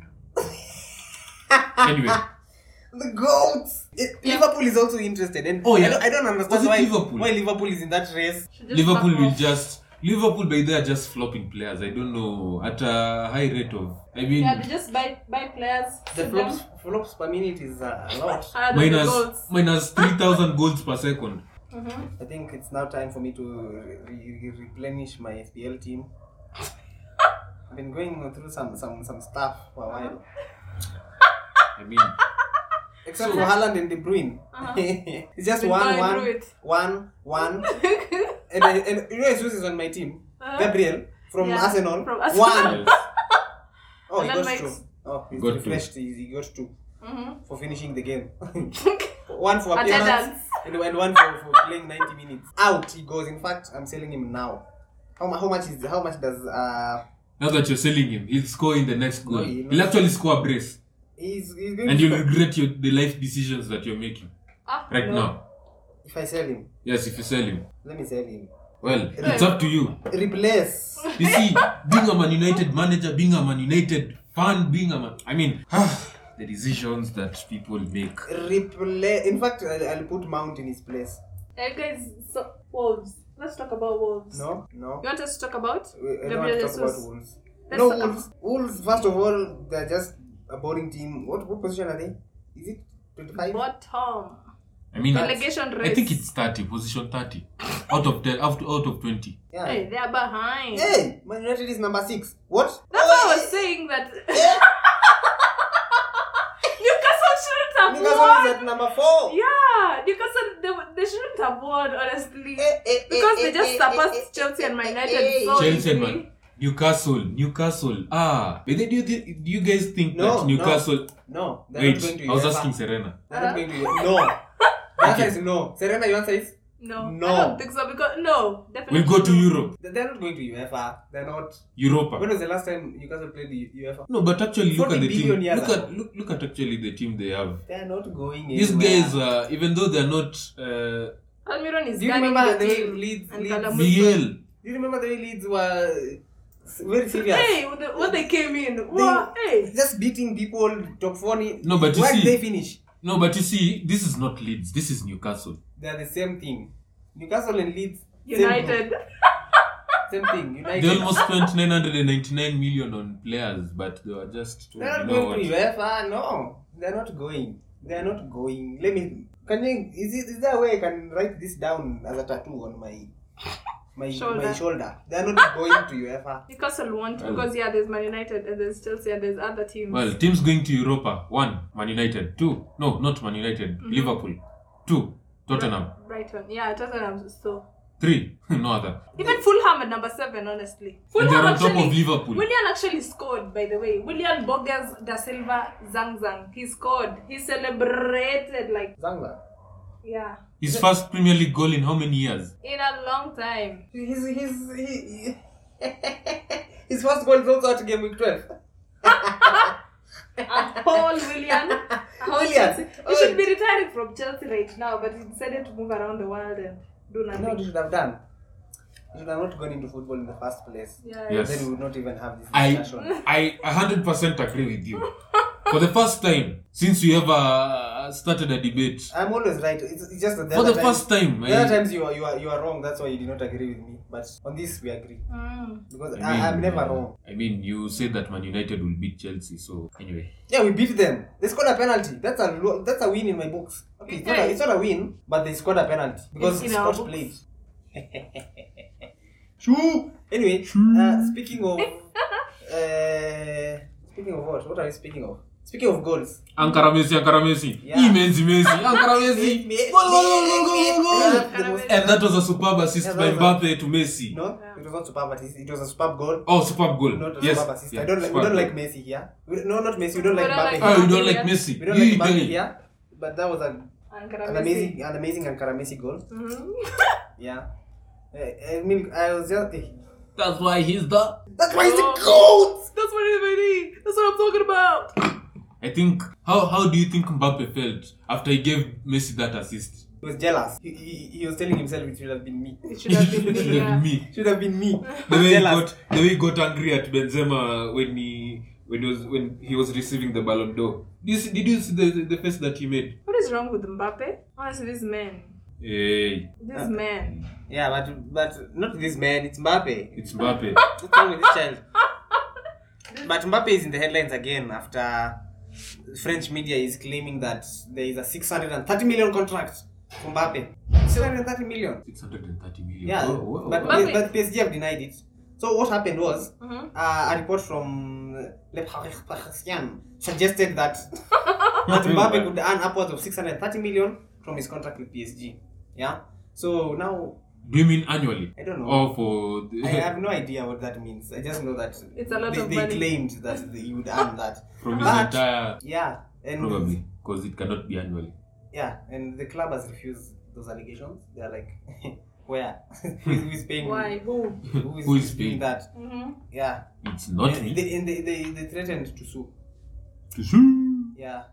Anyway, The goat. Eh, Liverpool is also interested. And Oh, yeah. I don't, I don't Was understand it why Liverpool? why Liverpool is in that race. should just Liverpool back will off. just Liverpool by they are just flopping players. I don't know at a high rate of. I mean, Yeah, they just buy buy players. The sell flops, them, flops per minute is uh, a lot. higher than the minus goals. minus three thousand goals per second. Mhm. I think it's now time for me to re- re- replenish my F P L team. I've been going through some some some stuff for a while. I mean, Except So- for Haaland and De Bruyne. Uh-huh. It's just Been one, going one, through it. one, one. and, I, and you know Jesus is on my team. Uh-huh. Gabriel from Yeah, Arsenal. from Arsenal. One. yes. Oh, And he then got two. Mike's- Oh, he's Got two. refreshed. He, he got two Mhm. for finishing the game. One for appearance Attendance. and, and one for, for playing ninety minutes. Out he goes. In fact, I'm selling him now. How, mu- how much is how much does uh Now that you're selling him, he'll score in the next goal. No, he- He'll actually score a brace, he's, he's going and to you'll regret your the life decisions that you're making Ah, right no. now. if I sell him? Yes, if you sell him, Let me sell him. well, it's up to you. Replace. You see, being a Man United manager, being a Man United fan, being a Man, I mean, the decisions that people make. Replace. In fact, I'll, I'll put Mount in his place. Hey guys, so Wolves. Let's talk about Wolves. No, no. You want us to talk about? I don't Gabriel want to talk Jesus. about Wolves. Let's no, talk Wolves. Wolves. First of all, they're just a boring team. What what position are they? Is it twenty-five? Bottom. I mean, Relegation race. I think it's thirty, position thirty, out of ten, out, out of twenty. Yeah. Hey, they're behind. Hey, Man United is number six. What? That's why I was saying that Newcastle shouldn't have Newcastle won. is at number four. Yeah, Newcastle they, they shouldn't have won honestly Eh, eh, eh, because eh, they just eh, surpassed eh, eh, Chelsea and Man eh, United eh, so Chelsea easily. and Man. Newcastle, Newcastle. Ah, but then do you, do you guys think No, that Newcastle? No, they're Wait, not going to I was UEFA. asking Serena. They're not going to UEFA. No. The answer is no. Serena, your answer is? No, No. I don't think so because no, definitely. We'll go to no. Europe, They're not going to UEFA. They're not. Europa. When was the last time Newcastle played the UEFA? No, but actually, look forty at the billion team. years Look ago. at look, look at actually the team they have. They're not going These anywhere. guys, uh, even though they're not uh, Almiron is Do you guarding remember the the team. Leeds? and Leeds? Calamus- Miguel, Do you remember the way Leeds were very serious? Hey, when they, when they came in, what? Hey, Just beating people, top four. No, but you Where see- did they finish? no, but you see, this is not Leeds. This is Newcastle. They're the same thing. Newcastle and Leeds. same United. group, Same thing. United. They almost spent nine hundred ninety-nine million on players, but they were just. They're not You know going to what? UEFA. No. they're not going. They're not going. Let me. Can you? Is it? Is there a way I can write this down as a tattoo on my my Shoulder. my shoulder? They're not going to UEFA. Newcastle won't Well. because yeah, there's Man United and there's Chelsea and there's other teams. Well, teams going to Europa. One, Man United. Two, no, not Man United. Mm-hmm. Liverpool. Two, Tottenham. Brighton. Yeah, Tottenham so. Three, no other. Even Fulham at number seven, honestly. And they're on top actually- of Liverpool. Willian actually scored, by the way. Willian Borges da Silva Zang Zang. He scored. He celebrated like, Zangla. yeah, His first Premier League goal in how many years? in a long time. His his he, his first goal is also at game week twelve. A whole Willian. A whole Willian. Chelsea. He Oh. should be retiring from Chelsea right now, but he decided to move around the world and do You know what nothing. you should have done? You should have not gone into football in the first place. Yeah, Yes. Then we would not even have this I discussion. I one hundred percent agree with you. For the first time since we ever uh, started a debate, I'm always right. It's, it's just that the for other the times- first time, The other I, times you are you are you are wrong. That's why you did not agree with me. But on this we agree Mm. because I I, mean, I'm never uh, wrong. I mean, you said that Man United will beat Chelsea. So anyway, Yeah, we beat them. They scored a penalty. That's a lo- that's a win in my books. Okay, it's not a, it's not a win, but they scored a penalty because It's in our Scott books. played. Shoo. Anyway, uh, speaking of uh, speaking of what? What are we speaking of? Speaking of goals. Ankara Messi, Ankara Messi, Yeah. Messi, Messi, Ankara Messi, goal, goal, goal, goal, goal, goal. Yeah, the most- And that was a superb assist Yeah, by that was Mbappe to Messi. No, it was not superb, but it it was a superb goal. Oh, superb goal. Not a Yes. superb assist. Yeah, I don't like. We superb don't goal. like Messi here. We, no, not Messi. We don't like We don't Mbappe. like Oh, here. you don't like Yeah. Messi? We don't You like Mbappe Italy. here. But that was a, Ankara an Messi. amazing, an amazing Ankara Messi goal. Mhm. Yeah. I, I mean, I was just. eh. That's why he's the. That's why he's the Oh. goat. That's what it is. That's what I'm talking about. I think. How how do you think Mbappe felt after he gave Messi that assist? He was jealous. He, he, he was telling himself it should have been me. It should have been It should me. have Yeah. been me. Should have been me. The way he Jealous. got the way he got angry at Benzema when he when he was when he was receiving the Ballon d'Or. Did you see, did you see the, the face that he made? What is wrong with Mbappe? Honestly, this man. Hey, This man. Yeah, but but not this man. It's Mbappe. it's Mbappe. What's wrong with this child? But Mbappe is in the headlines again after French media is claiming that there is a six hundred thirty million contract for Mbappe. six hundred thirty million. six hundred thirty million. Yeah, Oh, wow, but, wow. Mbappe- but P S G have denied it. So what happened was Mm-hmm. uh, a report from Le Parisien suggested that that Mbappe could earn upwards of six hundred thirty million from his contract with P S G. Yeah. So now Do you mean annually? I don't know. Or for the, I have no idea what that means. I just know that It's a lot they, of they money. claimed that you would earn that. from his But- entire Yeah, and probably because it cannot be annually. yeah, and the club has refused those allegations. They are like, where? who, is, who is paying? Why? Who? Who is, Who is doing paying? that? Mm-hmm. Yeah, It's not and me. they, and they, they they threatened to sue. To sue. Yeah,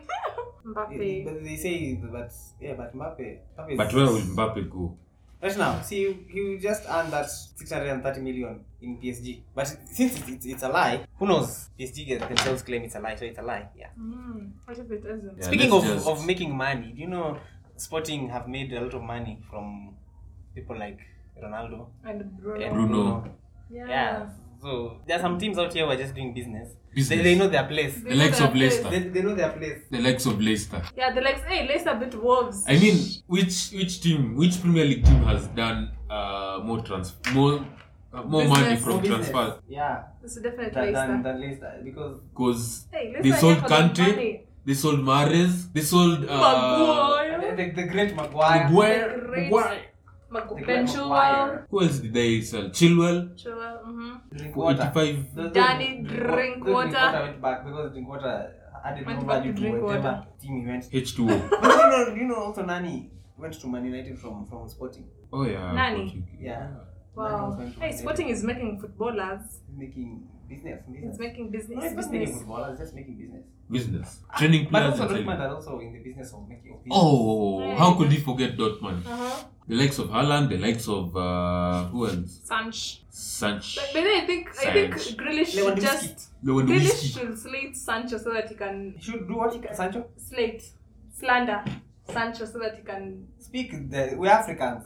Mbappe. but they say, but yeah, but Mbappe, Mbappe is, But where will Mbappe go? right now? See, he will just earn that six hundred and thirty million in P S G. But since it's, it's, it's a lie, who knows? P S G themselves claim it's a lie, so it's a lie. Yeah. Mm. What if it isn't? Yeah. Speaking of, let's just- of making money, do you know Sporting have made a lot of money from people like Ronaldo? And Bruno. and Bruno. Yeah. Yeah. So there are some teams out here who are just doing business. Business. They, they know their place. The likes of Leicester. They, they know their place. The likes of Leicester. Yeah, the legs. Hey, Leicester beat Wolves. I mean, which which team, which Premier League team has done uh, more trans more uh, more Business. money from More business. transfers? Yeah. It's definitely Than, Leicester. than, than Leicester. Because Because Hey, they Leicester sold here for the Kante, money. they sold Mahrez, they sold uh, Maguire. the, the great Maguire. Maguire. The great- Maguire. Mag- The great Ben Maguire. Chilwell. Who else did they sell? Chilwell Chilwell. Mm-hmm. for Drinkwater. eighty-five. The- the- Danny the- Drinkwater. the Drinkwater went back because Drinkwater added Went no back value to to whatever Drinkwater. team he went. H two O. But you know, you know also Nani went to Man United from, from Sporting. Oh yeah. Nani. Portuguese. Yeah. Nani Wow. also went to Hey, Man Sporting United. is making footballers. Making business. business. It's making No, business. it's not making business. football, it's just making business. Business. Training But players. also and selling. Dortmund are also in the business of making of business. Oh, how could he forget Dortmund? Uh-huh. The likes of Haaland, the likes of uh, who else? Sanch. Sanch. But, but then I think I think Sanch. Grealish should Lewandowski. just Lewandowski. Grealish should slate Sancho so that he can He should do what he can. Sancho, slate slander Sancho so that he can. speak. The, we're Africans.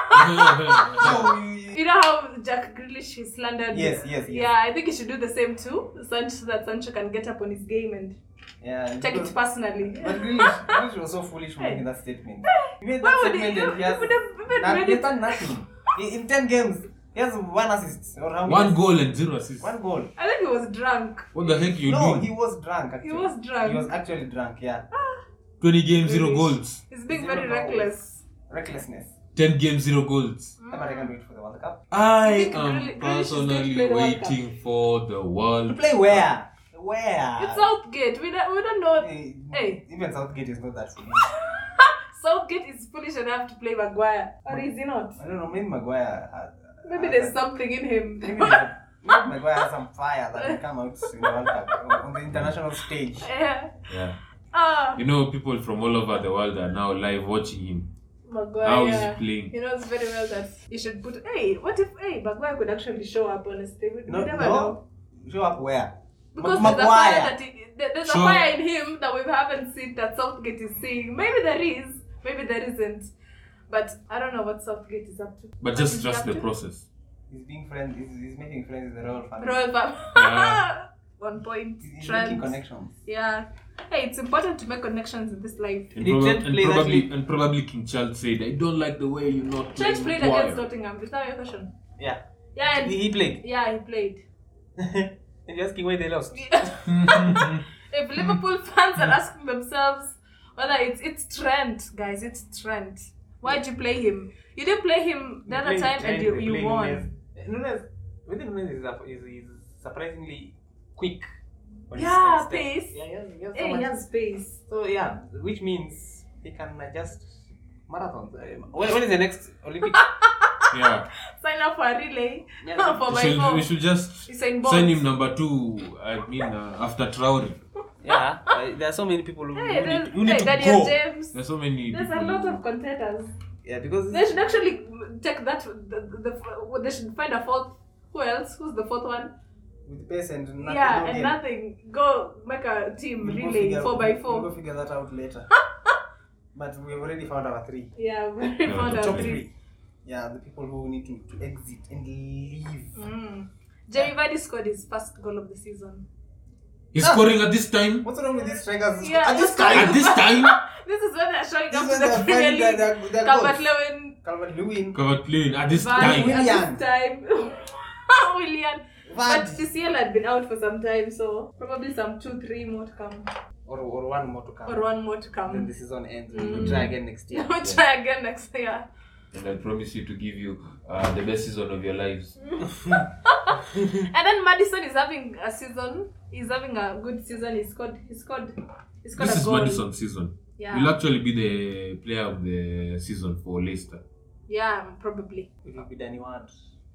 yeah, So you, You know how Jack Grealish he slandered. Yes, yes, yes. Yeah, I think he should do the same too. Sancho so that Sancho can get up on his game and Yeah. Take it personally. But Grealish, Grealish was so foolish for making that statement. He made Why that would statement he- and he has he would have even not- made he's it- done nothing. In in ten games, he has one assist. Or how many One assists? goal and zero assists. One goal. I think he was drunk. What the heck you No, doing? he was drunk actually. He was drunk. He was actually drunk, yeah. twenty games, zero Grealish. goals. He's being Zero very goals. reckless. Recklessness. ten games, zero goals. But I can't wait for the World Cup. I think am Grealish- Grealish is going to personally play the World Cup. waiting for the To world. play where? Where? It's Southgate. We don't, we don't know. Hey, Hey. Even Southgate is not that foolish. Southgate is foolish enough to play Maguire. Or is he not? I don't know, maybe Maguire. Uh, Maybe uh, there's something in him. Maybe, there's- maybe Maguire has some fire that will come out in the World Cup on, on the international stage. Yeah. Yeah. Ah, You know, people from all over the world are now live watching him. Maguire. How is he playing? He knows very well that you should put. Hey, what if hey Maguire could actually show up? Honestly, we, we No, never no. know. Show up where? Because Ma- there's a fire Maguire. that he, there- there's Sure. a fire in him that we haven't seen that Southgate is seeing. Maybe there is, maybe there isn't. But I don't know what Southgate is up to. But What just is he trust up the to? process. He's being friends. He's, he's making friends with the royal family. Royal Fam- Yeah. One point. He's, he's Trent. making connections. Yeah. Hey, it's important to make connections in this life. And, Did proba- Trent and play that probably league? and probably King Charles said, I don't like the way you're not Trent playing played Maguire." against Nottingham. Is that your question? Yeah. Yeah, and He, he played. yeah, he played. And you're asking why they lost. If Liverpool fans are asking themselves whether it's it's Trent, guys, it's Trent. Why'd you play him? You didn't play him the He other played time Trent, and you, he you played won. Nunez. Nunez, whether Nunez is, up- is, is surprisingly quick. on his Yeah, step. pace. Yeah, yeah, he has so Hey, he much- has space. So yeah, which means he can adjust marathons. Uh, When, when is the next Olympics? Yeah. Sign up for a relay Yeah. for We my should, we phone. should just He's saying sign balls. him number two, I mean, uh, after Traore. Yeah, uh, there are so many people who, Hey, who there's, need, who need hey, to Daniel go. James. There's so many There's a people lot who- of contenders. Yeah, because They should actually take that. The, the, the, they should find a fourth. Who else? Who's the fourth one? with pace and nothing, yeah, no and game. nothing. Go make a team We'll go relay figure- four by We'll four. go figure that out later. But we've already found our three. Yeah, we Yeah, found the out Top three. three. Yeah, the people who need to, to exit and leave. Mm. Jamie Vardy scored his first goal of the season. He's scoring at this time. What's wrong with these strikers? Yeah, At this it's time. At this time, This is when they're showing This up is to when the they're Premier finding their- League. their- their Calvert goals. Lewin, Calvert Lewin. covered playing at this Vardy time. Willian. at this time. Willian. But Vardy. C C L had been out for some time, so probably some two, three more to come. Or, or one more to come. Or one more to Then come. the season ends. Mm. We'll try again next year. We'll try again next year. And I promise you to give you uh, the best season of your lives. And then Madison is having a season. He's having a good season. He scored. He scored. He scored This a is goal. Madison's season. Yeah. He'll actually be the player of the season for Leicester. Yeah, probably. It will be Danny Ward.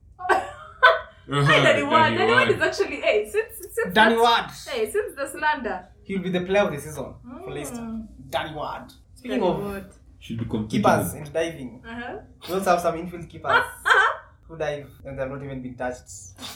Hey, Danny Ward. Danny Danny Ward Ward. is actually hey since since Danny that's- Ward. Hey, since the slander. He will be the player of the season for Mm. Leicester. Danny Ward. Speaking Danny of Ward. Should be competing. keepers and diving, Uh-huh. we also have some infield keepers who dive and they have not even been touched.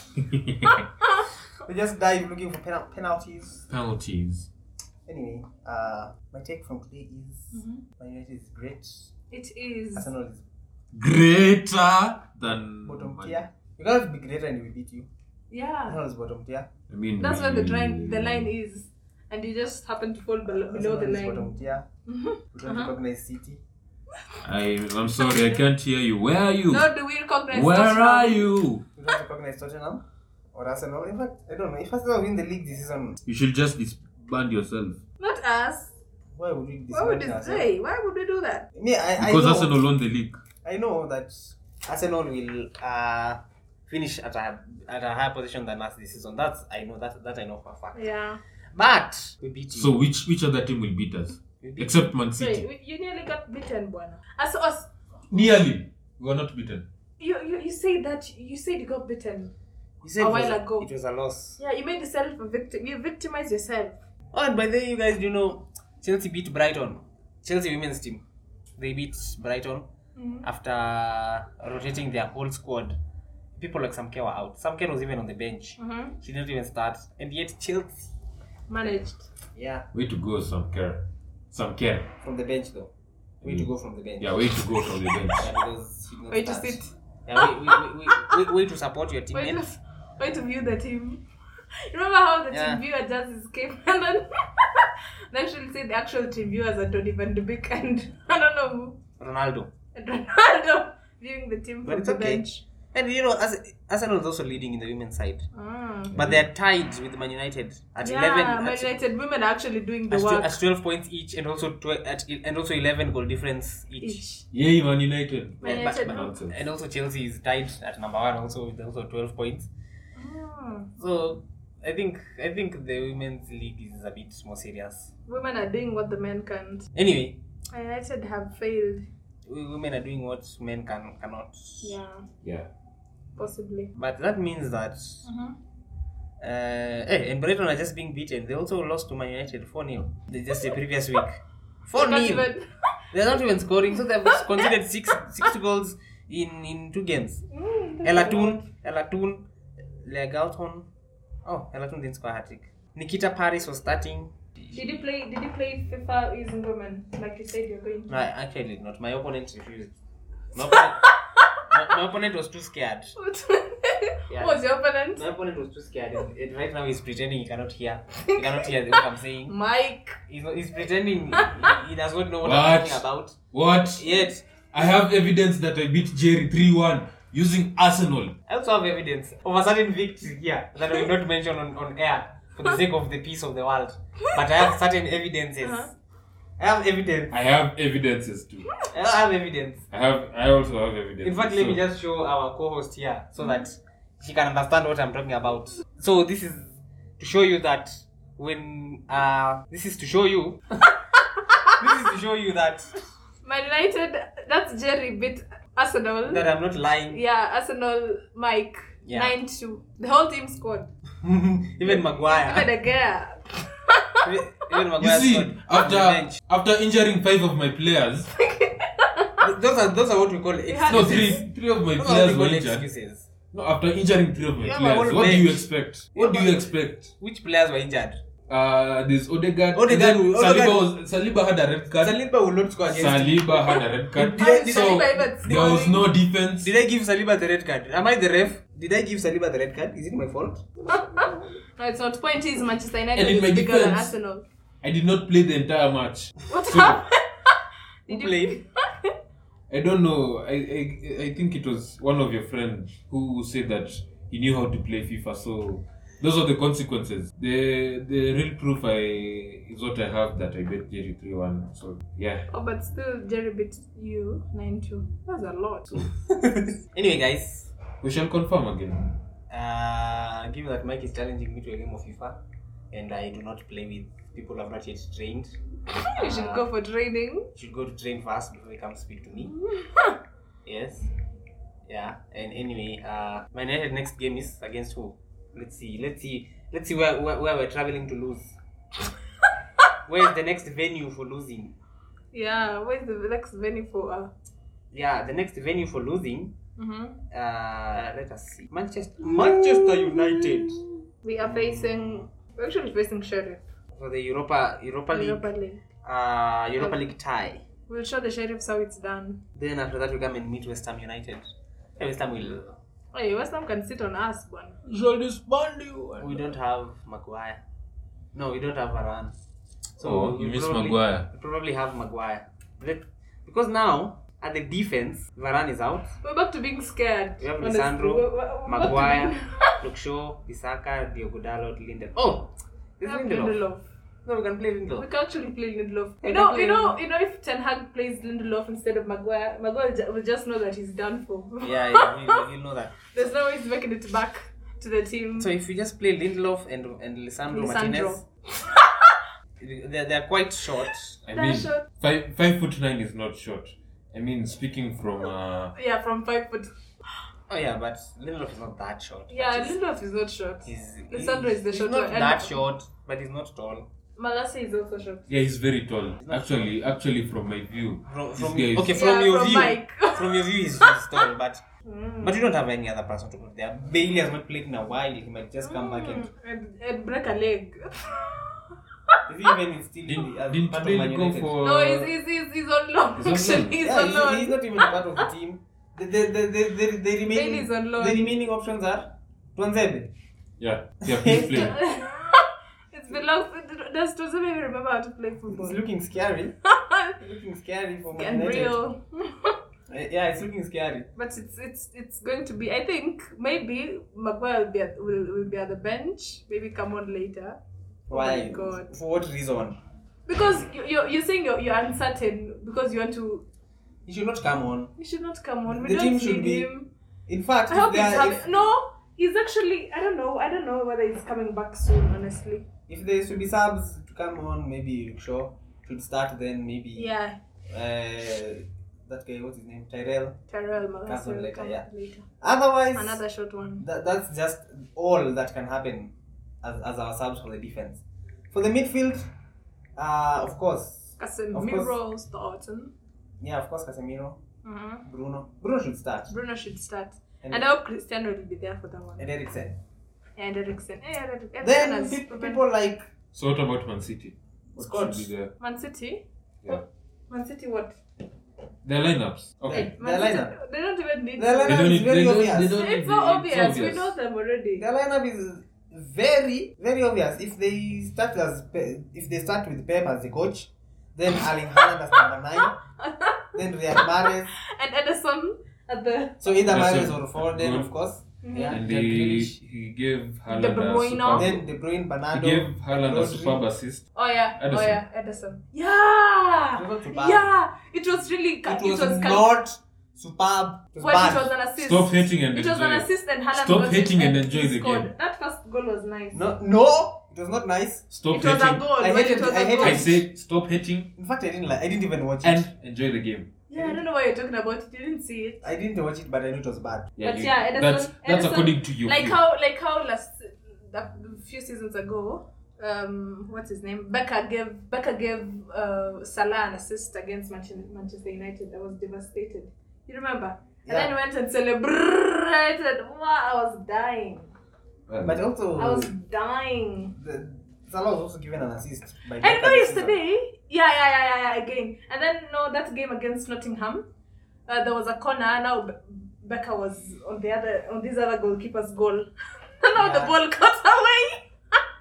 They just dive looking for pen- penalties. Penalties. Anyway, uh, my take from today is Mhm. Man United is great. It is. Arsenal is Greater than bottom Man- tier. You can't be greater and we beat you. Yeah. Arsenal is bottom tier. I mean, That's where the line the we- line is, and you just happen to fall below, below Arsenal the is bottom line. tier. Mhm. We don't Uh-huh. recognize City. I, I'm sorry, I can't hear you. Where are you? Nor do we recognize Where Tottenham. are you? We don't recognize Tottenham or Arsenal. In fact, I don't know. If Arsenal win the league this season, You should just disband yourself. Not us. why would we Why would disband it ourselves? say? Why would we do that? Me, I, I Because know, Arsenal won the league. I know that Arsenal will uh, finish at a at a higher position than us this season. That's I know that that I know for a fact. Yeah. But we beat you. So which which other team will beat us? we beat Except Man Wait, City. we- you nearly got beaten, Buana. As us, Nearly. We were not beaten. you, you you said that you said you got beaten. you said a it was while ago. It was a loss. Yeah, you made yourself a victim. You victimized yourself. Oh, and by the way, you guys, do you know Chelsea beat Brighton? Chelsea women's team. They beat Brighton Mhm. after rotating their whole squad. People like Sam Kerr were out. Sam Kerr was even on the bench. Mm-hmm. She didn't even start. And yet Chelsea, Managed. yeah, Way to go, some care. Some care. from the bench though. Way to go from the bench. Yeah, way to go from the bench. Yeah, because she did not Way to start. sit. Yeah, way, way, way, way, way to support your Way to, teammates. way to view the team. Remember how the Yeah. team viewer jerseys came and then they actually say the actual team viewers are Donny van de Beek and I don't know who. Ronaldo. And Ronaldo viewing the team But from it's the okay. bench. And you know, as Arsenal is also leading in the women's side. Mm. But they're tied with Man United at Yeah, eleven. Man at, United women are actually doing the at, work. at twelve points each, and also tw- at and also eleven goal difference each. Each. Yay, Man United. Man Yeah, but- United. but- Nonsense. and also Chelsea is tied at number one, also with also twelve points. Mm. So I think I think the women's league is a bit more serious. Women are doing what the men can't. Anyway, Man United have failed. w- women are doing what men can cannot. Yeah, Yeah. possibly. But that means that Mm-hmm. uh, hey, and Brighton are just being beaten. They also lost to Man United four nil. They just the previous week. four They can't nil. even- They're not even scoring, so they've conceded six six goals in, in two games. Mm, Elatun, Elatun, Legalton. Oh, Elatun didn't score a hat trick. Nikita Paris was starting. Did you play? Did you play FIFA using women like you said you're going to? No, I actually did not. My opponent refused. My opponent, my, my opponent was too scared. Yeah. What was your opponent? My opponent was too scared. And, and right now he's pretending he cannot hear. He cannot hear what I'm saying. Mike. He's, not, he's pretending he, he does not know what, I'm What? talking about. What? Yet, I have evidence that I beat Jerry three one using Arsenal. I also have evidence of a certain victory here that I will not mention on, on air for the sake of the peace of the world. But I have certain evidences. Uh-huh. I have evidence. I have evidences too. I have evidence. I have. I also have evidence. In fact, let me So- just show our co-host here so that she can understand what I'm talking about. So this is to show you that when uh this is to show you this is to show you that Man United. That's Jerry beat Arsenal. that I'm not lying. Yeah, Arsenal. Mike. Yeah. Nine two. The whole team scored. Even Even Maguire. a girl. Even You Maguire see, scored on the after bench. after injuring five of my players, Those are those are what we call had- excuses. no three three of my Those are what players we were call injured. excuses. No, after injuring three of my You have a players, whole what do you bench. expect? You What do have you a- expect? Which players were injured? Uh, there's Odegaard. Odegaard and then will- Saliba Odegaard- was Saliba had a red card. Saliba will not score against you. Saliba had a red card. Did I- did so Saliba even there was scoring? no defense. Did I give Saliba the red card? Am I the ref? Did I give Saliba the red card? Is it my fault? No, it's not. Point is Manchester United And in is my bigger than defense- Arsenal. I did not play the entire match. What So- happened? Who Did you played? I don't know. I, I I think it was one of your friends who said that he knew how to play FIFA. So those are the consequences. The the real proof I is what I have that I bet Jerry three one. So yeah. Oh, but still, Jerry beat you nine two. That's a lot. Anyway, guys, We shall confirm again. uh, given that Mike is challenging me to a game of FIFA, and I do not play with people who have not yet trained, You should uh, go for training. you should go to train first before you come speak to me. Yes. Yeah. And anyway, uh, my United next game is against who? Let's see. Let's see. Let's see where where, where we're traveling to lose. Where is the next venue for losing? Yeah, where's the next venue for? Uh, Yeah, the next venue for losing. mm-hmm. Uh, let us see. Manchester Manchester United We are facing. We're actually facing Sheriff. for the Europa Europa League. Europa League. Uh, Europa League tie. We'll show the Sheriffs how it's done. Then after that we come and meet West Ham United. Yeah, West Ham will. Hey, West Ham can sit on us, one. Shall disband you? We don't have Maguire. No, we don't have Varane. Oh, you we'll miss probably- Maguire. we'll probably have Maguire. Let- Because now at the defense, Varane is out. We're back to being scared. We have honestly. Lisandro, We're- we're- we're back to Maguire, being- Luke Shaw, Bisaka, Diogo Dalot, Lindelof. Oh, We there's have Lindelof. Lindelof. No, we can play We Lindelof. can actually play Lindelof. We You can know, play you know, Lindelof. you know. If Ten Hag plays Lindelof instead of Maguire, Maguire ju- will just know that he's done for. Yeah, yeah, he'll, he'll know that. There's no way he's making it back to the team. So if we just play Lindelof and and Lisandro, Lisandro. Martinez, they're, they're quite short. I That mean, shot. five five foot nine is not short. I mean, speaking from uh, Yeah, from five foot. Oh yeah, but Lindelof is not that short. Yeah, But he's- Lindelof is not short. he's, Lisandro he's- is the he's shorter. not and that short, but he's not tall. Malacia is also short. yeah, he's very tall. not Actually, actually, from my view, From, this from guy is- okay, from Yeah, your from view, Mike. from your view, he's, he's tall, but Mm. but you don't have any other person to put there. Bailey has not played in a while. He might just come back and Mm, and, and break a leg. is he even still didn't, as didn't part of Bailey Man go United? for? No, he's, he's, he's, he's on loan. He's on Actually, loan. he's yeah, on he's, loan. he's not even part of the team. The the the the, the, the remaining Bailey's on loan. the remaining options are Tuanzebe. Yeah, yeah, please play. It's belongs. Does doesn't even remember how to play football. It's looking scary. It's looking scary for Man United. Unreal. Uh, Yeah, it's looking scary. But it's it's it's going to be. I think maybe Maguire will be at will, will be at the bench. Maybe come on later. Why? Oh my God. For what reason? Because you you're, you're saying you're, you're uncertain because you want to. He should not come on. He should not come on. We The don't team need should be- him. In fact, I if hope he's there, having. if, No, he's actually. I don't know. I don't know whether he's coming back soon. Honestly. if there should be subs to come on, maybe Shaw should start then. Maybe Yeah. uh, that guy, what's his name? Tyrell. Tyrell Comes on Malacia will later, come yeah. later. Otherwise, Another short one. that, that's just all that can happen as, as our subs for the defense. For the midfield, uh, of course, Casemiro starting. yeah, of course, Casemiro, Mm-hmm. Bruno. Bruno should start. Bruno should start. And, And I hope Cristiano will be there for that one. and Eriksen. And Eriksen. Eh, Eriksen Then has pe- proven- people like So what about Man City? What Scott. should be there? Man City? Yeah. Man City what? Their lineups. Okay. Their Man City, lineup. they don't even need Their to. They lineup don't is need. very They don't. obvious. They don't. It's need- so obvious. We obvious. know them already. Their lineup is very, very obvious. If they start as Pe- if they start with Pep as the coach, then Erling Haaland as number nine, then Riyad Mahrez. And Edison at the. So either Yes, Mahrez sir. or Foden, Good. of course. Mhm. Yeah. And Jack he, Grealish. he gave Haaland De a Bruyne. superb, Then De Bruyne, he Bernardo. gave Haaland a Rodri. superb assist. Oh yeah. Edison. Oh yeah. Edison. Yeah. It was superb. Yeah. It was really. It was, It was not superb. It was Well, bad. it was an assist. Stop hating and It was enjoy. an assist and Haaland Stop got hating it and he enjoy the scored. game. That first goal was nice. No, no, it was not nice. Stop It was a hating. goal. I but hated- it was I a hated- goal. I say stop hating In fact, I didn't like. I didn't even watch it. and enjoy the game. Yeah, I don't know what you're talking about. You didn't see it. I didn't watch it, but I knew it was bad. But you- yeah, Edison- that's that's Edison- according to you. Like how, like how last a few seasons ago, um, what's his name? Becca gave Becca gave uh, Salah an assist against Manchester Manchester United. I was devastated. You remember? And Yeah. then went and celebrated. Wow, I was dying. Well, But also, I was dying. the, Salah was also given an assist by. I Beckham know this season. yesterday. Yeah, yeah, yeah, yeah, yeah. Again, and then no, that game against Nottingham, uh, there was a corner. Now Be- Becca was on the other on this other goalkeeper's goal. And now the Yeah. ball cut away.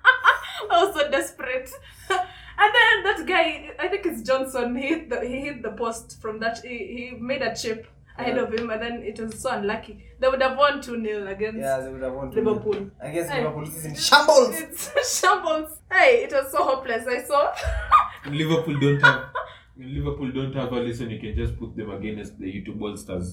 I was so desperate. And then that guy, I think it's Johnson. He hit the he hit the post from that. He, he made a chip ahead Yeah. of him, and then it was so unlucky. They would have won two nil against Yeah, they would have won. Liverpool. I guess Hey. Liverpool is in shambles. It's shambles. Hey, it was so hopeless. I saw. when Liverpool don't have when Liverpool don't have a listen, you can just put them against the YouTube All Stars.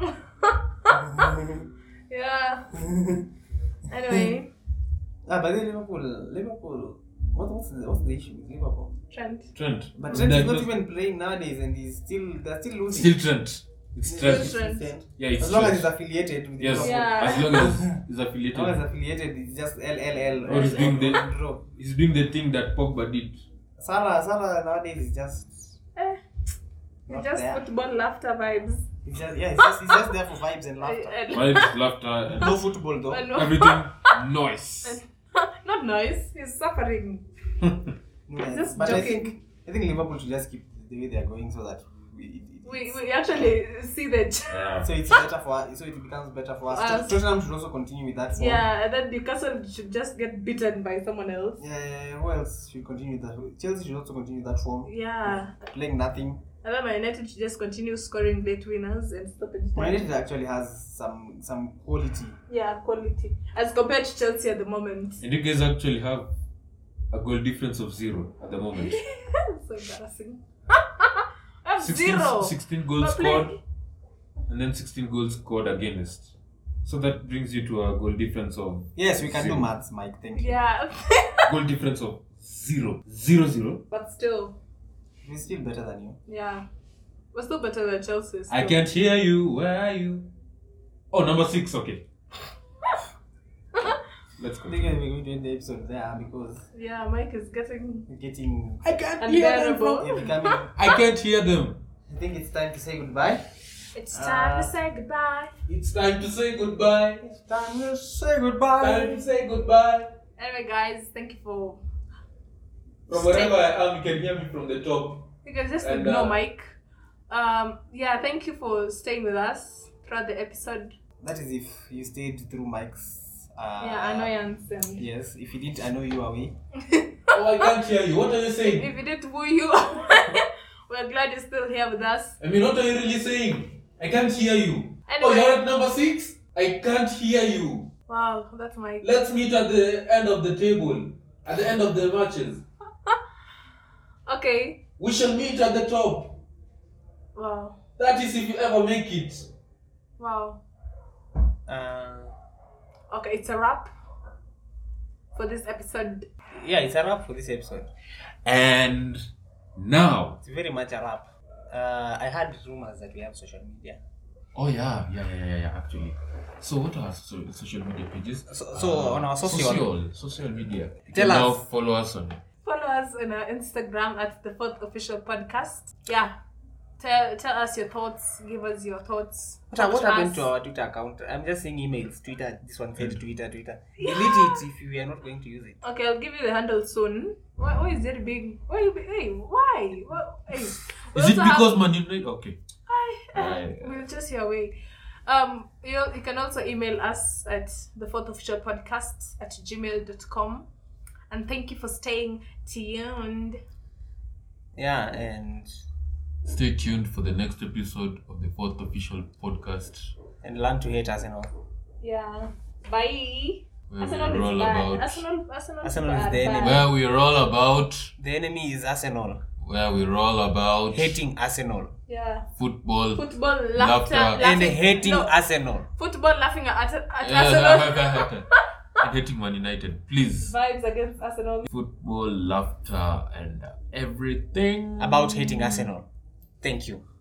Yeah. Anyway, Ah, but then Liverpool, Liverpool. What, what's the what's the issue with Liverpool? Trent. Trent. But They're Trent is not not- even playing nowadays, and he's still they're still losing. Still Trent. It's Still Trent. Trent. Yeah, it's As long as Trent. he's affiliated with Yes, Liverpool. Yeah. as long as he's As long as affiliated. affiliated, it's just L L L. Or he's doing the draw. he's doing the thing that Pogba did. Salah, Salah nowadays is just. Eh, not just there. football laughter vibes. It's just yeah, it's just, it's just there for vibes and laughter. Eh, eh, Vibes, laughter, and No football though. I know. everything noise. Not nice. He's suffering. Yeah, just but I joking. think I think Liverpool should just keep the way they are going so that we, it, it, We, we actually see the. ch- Yeah. so it's better for us, so it becomes better for us. Us. Tottenham should also continue with that form. Yeah, and then Newcastle should just get beaten by someone else. Yeah, who else should continue that? Chelsea should also continue that form. Yeah. Playing nothing. And then Man United should just continue scoring late winners and stop it. Man United actually has some some quality. Yeah, quality. As compared to Chelsea at the moment. And you guys actually have a goal difference of zero at the moment. So embarrassing. I have sixteen, zero. sixteen goals But scored play- and then sixteen goals scored against. So that brings you to a goal difference of Yes, we can Zero. do maths, Mike. Thank you. Yeah. goal difference of zero. Zero zero. But still, We're still better than you. yeah. We're still better than Chelsea. I still. can't hear you. Where are you? Oh, number six. Okay. Let's I go. think we're going to end the episode there because Yeah, Mike is getting we're getting. I can't unbearable. We're becoming. I can't hear them. I think it's time to say goodbye. It's time Uh, to say goodbye. It's time to say goodbye. It's time to say goodbye. Time to say goodbye. Anyway, guys, thank you for. From wherever I am, you can hear me from the top. You can just And, ignore uh, Mike. Um, yeah, thank you for staying with us throughout the episode. That is if you stayed through Mike's Uh, yeah, annoyance and Yes, if you didn't, I know you away. Oh, I can't hear you. What are you saying? if it didn't woo you, we're glad you're still here with us. I mean, what are you really saying? I can't hear you. Oh, Anyway. you're at number six? I can't hear you. Wow, that's my. Let's meet at the end of the table. At the end of the matches. Okay. We shall meet at the top. Wow. That is if you ever make it. Wow. Uh, Okay, it's a wrap for this episode. yeah, it's a wrap for this episode. And now. It's very much a wrap. Uh, I heard rumors that we have social media. Oh yeah, yeah, yeah, yeah, yeah, actually. So what are so, social media pages? So, so on our social, social, social media. You Tell can now us. follow us on Follow us on our Instagram at the Fourth Official Podcast. Yeah. Tell tell us your thoughts. Give us your thoughts. What, what Talk happened us. to our Twitter account? I'm just seeing emails. Twitter, this one said Twitter, Twitter. Delete it if you are not going to use it. Okay, I'll give you the handle soon. Why, why is it big? Why you be, hey, why? What, hey. We Is it also have- because Man United? Okay. I, Aye. we'll just your way. Um, you, you can also email us at the Fourth Official Podcast at gmail dot com. And thank you for staying tuned. Yeah, and Stay tuned for the next episode of the Fourth Official Podcast. and learn to hate Arsenal. Yeah. Bye. Where Arsenal we're is all bad. about Arsenal, Arsenal, Arsenal is bad, the enemy. bad. where we're all about The enemy is Arsenal. where we're all about Hating Arsenal. Yeah. football. Football, laughter, Laughter. And laughing. hating no, Arsenal. football laughing at, at Yeah, Arsenal. and hating Man United. Please. Vibes against Arsenal. Football, laughter, and everything About hating Arsenal. Thank you.